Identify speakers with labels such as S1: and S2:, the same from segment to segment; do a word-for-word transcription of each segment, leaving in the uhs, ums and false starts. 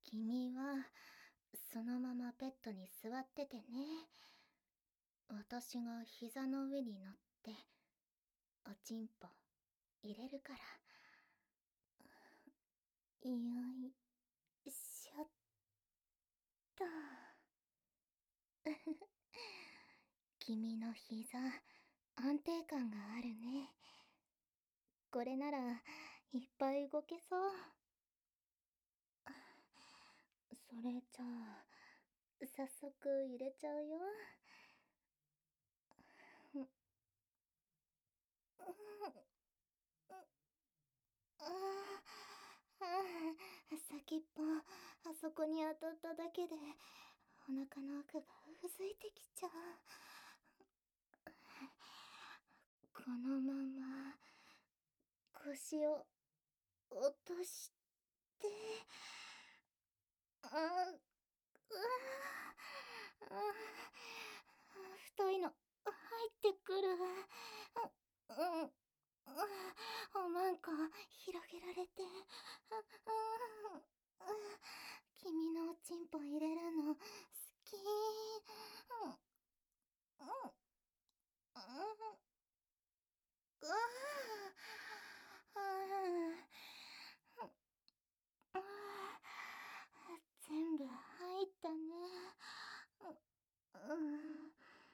S1: 君はそのままベッドに座っててね。私が膝の上に乗っておちんぽ入れるから。よいしょっと。君の膝、安定感があるね。これならいっぱい動けそう。それじゃあ早速入れちゃうよ。うん、ああ、先っぽあそこに当たっただけでお腹の奥がうずいてきちゃう。このまま腰を落として、あうあ太いの入ってくる。うん、おまんこ広げられて、君のおちんぽ入れるの好き。うん、うん、うわあ、全部入ったね。うん、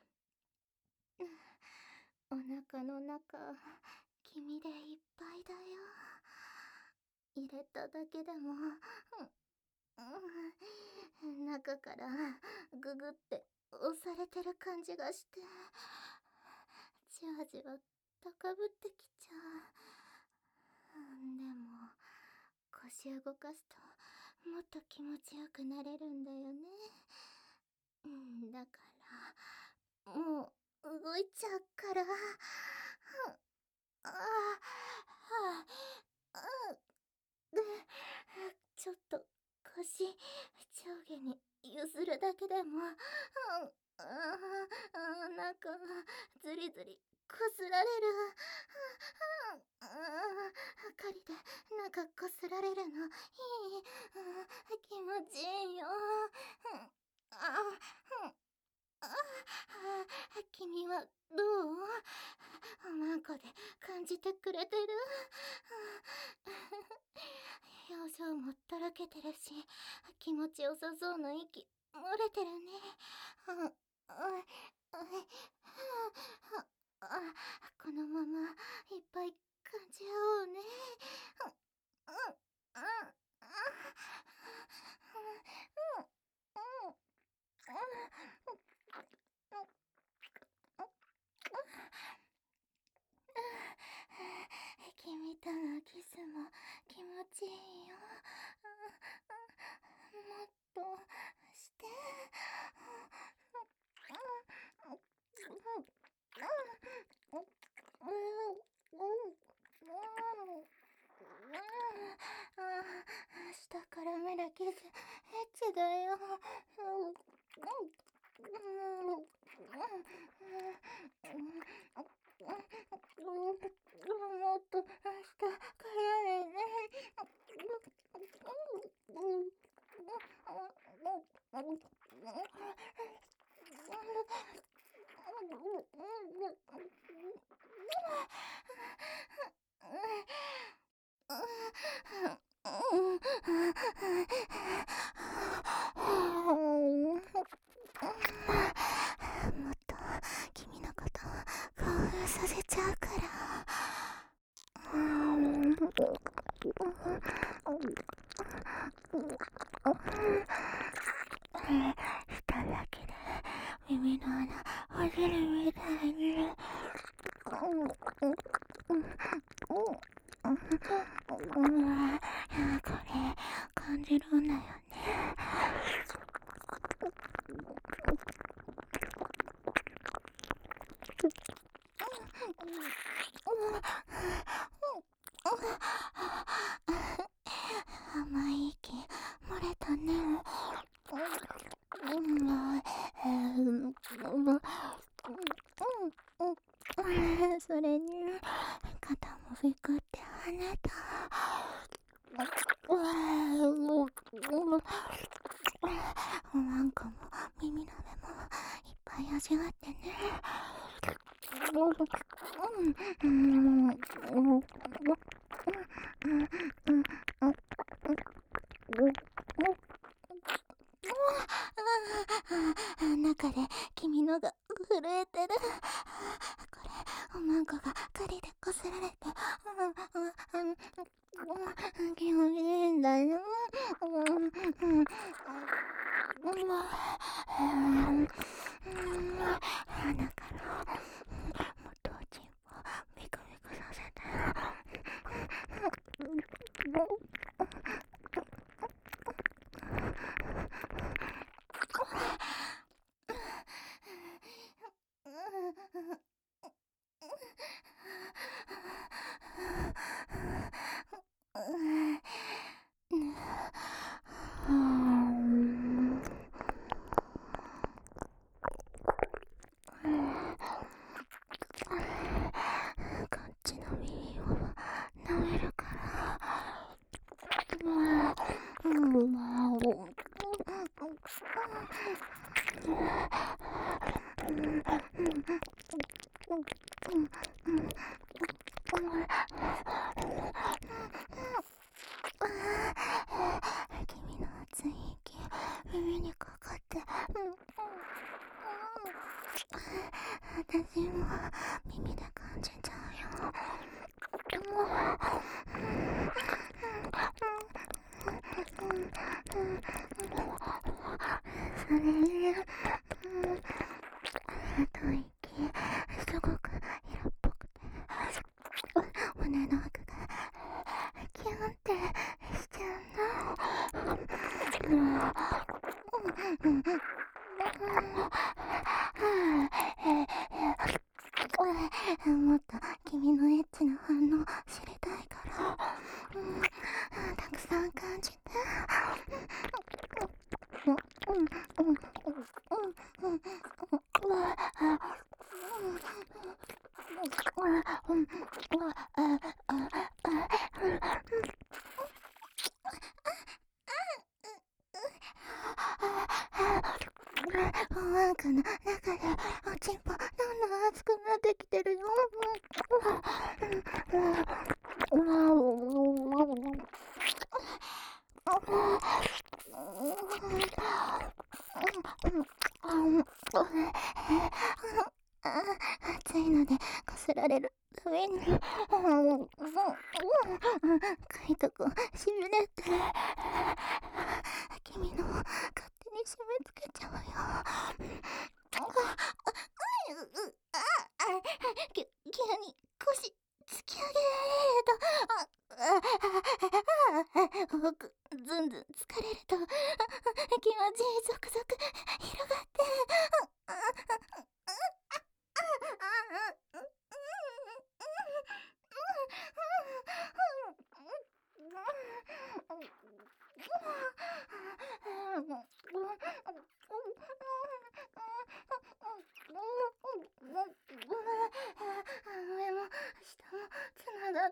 S1: お腹の中君でいっぱいだよ。入れただけでも、うん、中からググって押されてる感じがして、じわじわ高ぶってきちゃう。でも腰動かすともっと気持ちよくなれるんだよね。だからもう動いちゃうから。ああ、ああ、で、ちょっと腰上下に譲るだけでも、ああ、なんかずりずりこすられる。ああ、針でなんかこすられるのいい。気持ちいいよ。ああ、ああ、君はどう？おまんこで感じてくれてる？表情もとろけてるし、気持ちよさそうな息漏れてるね。ああ、このままいっぱい感じ合おうね。君とのキスも気持ちいいよ。もっとして。下から目だけじゃエッチだよ。もっと下からね。もっと君のこと興奮させちゃうから。うんしただけで耳の穴ほじるみたいに。これ感じるんだよね。甘い息漏れたね。それに肩もふくって跳ねた。 おまんこも耳鍋もいっぱい味わってね。うんうんうん中で君のが震えてる。これおまんこが狩りでこすられて気持ちいいんだよ。鼻から元おちんぽビクビクさせて。こっちの耳を舐めるから。君の熱い息耳にかかって、私も耳で感じちゃうよ。それにあと息すごく色っぽくて胸の奥がキュンってしちゃうの。もっと君のエッチな反応知りたいから、たくさん感じて。おまんこの中でおちんぽどんどん熱くなってきてるよ。暑いのでこすられるたびにかいとこしびれて、君の勝手に締め付けちゃうよ。きゅ急に腰突き上げられると、僕ずんずん疲れると気持ちいいゾクゾク広がって、上も下もつながって、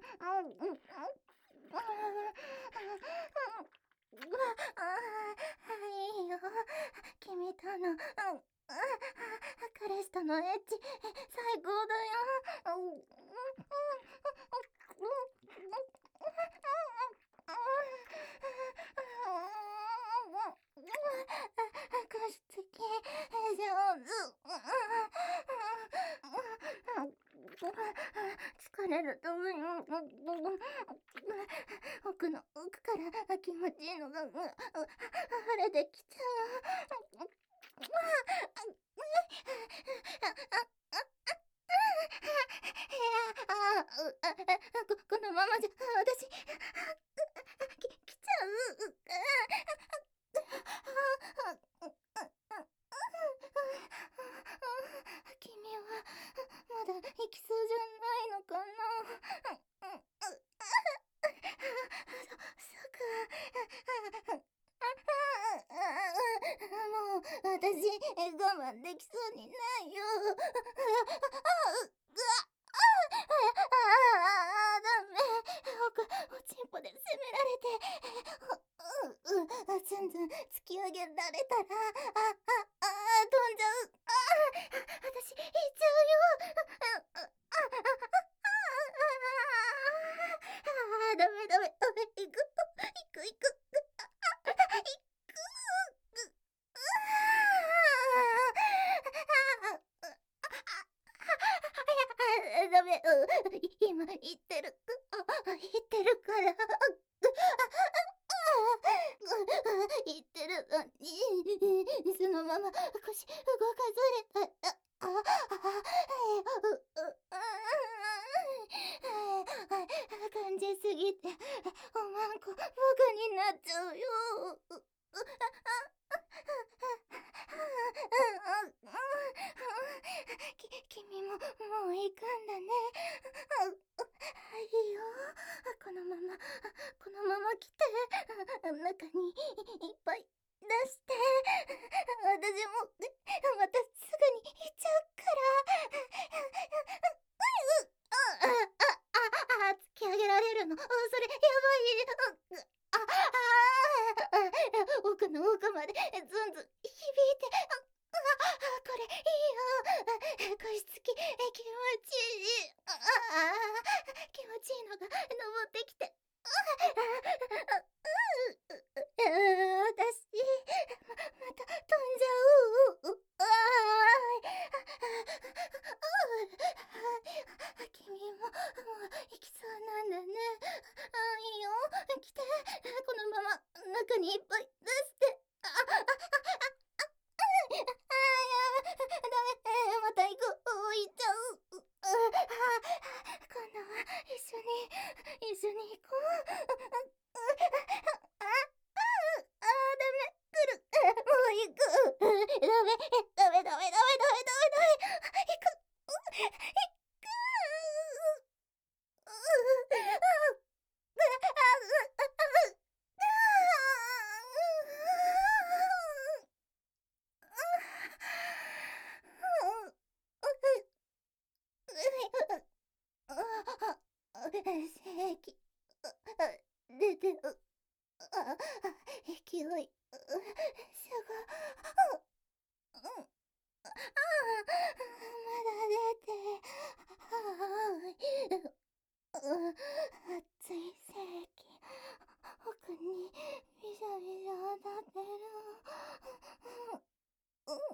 S1: いいよ、君との彼氏とのエッチ最高だよ。加湿器上手。疲れると奥の奥から気持ちいいのが溢れてきちゃう。ここのままじゃ私き来ちゃう。君はまだ行きそうじゃないのかな。そそっか。もう私我慢できそうにないよ。ダメ。おちんぽで責められてんずん突き上げられたら、あ、あ、あ、飛んじゃう。ああ、私、行っちゃうよ。あ、あ、あ、あ、あ、ダメダメダメ、行く、行く行く。あ、あ、行く。あ、ダメ、うん、今言ってる。あ、言ってるから。言ってるのに、そのまま腰動かされた。あ、あ、あ、う、う、感じすぎて、おまんこ、バカになっちゃうよ。き、君も、もう行くんだね。いいよ。このまま、このまま来て、中にいっぱい出して、私も、またすぐに行っちゃうから。あ、あ、あ、あ、突き上げられるの。それ、やばい。あ、あ、奥の奥までずんずん響いて、あ、これいいよ。腰つき気持ちいい。あ、気持ちいいのが登ってきて。私、ま、また飛んじゃう。ああ、君も、もう行きそうなんだね。あ、いいよ。来て。このまま中にいっぱい出して。あ、あ、あ、あ、あ、あ、いや、ダメ。また行く。行っちゃう。あ、今度は一緒に、一緒に行こう。あ、あ、あ、あ、ダメ。来る。もう行く。ダメ。ダメ、ダメ、ダメ、ダメ、ダメ、ダメ。行く。行く。正気出てる。あ、勢い、しゃが、うん、あ、まだ出て、熱い正気、奥にびしゃびしゃ当たってる。うん、うん、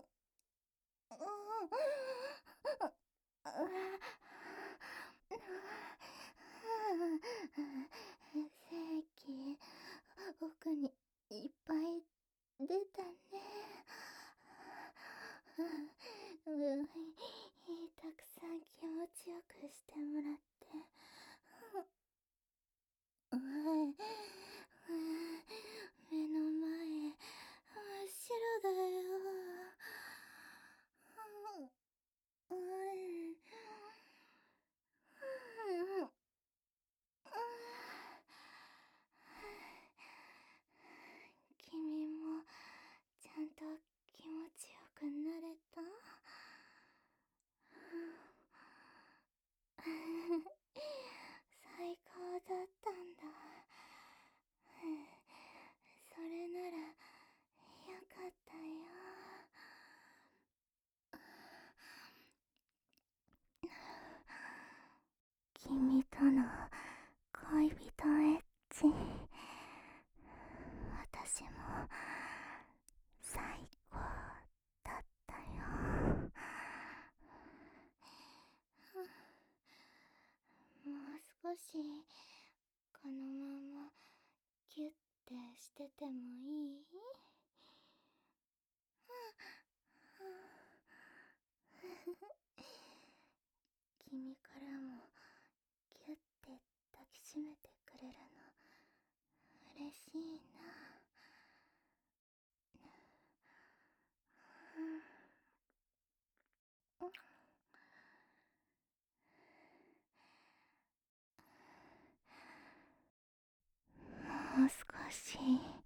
S1: 正気、奥にいっぱい出たね。うん、たくさん気持ちよくしてもらって。うん、目の前、真っ白だよ。うん、うん、君もちゃんと気持ちよくなれた？最高だったんだ。それならよかったよ。君との恋人エッチ、私も最高だったよ。もう少しこのままキュッてしててもいい？君からもキュッて抱きしめてくれるの嬉しいな。もう少し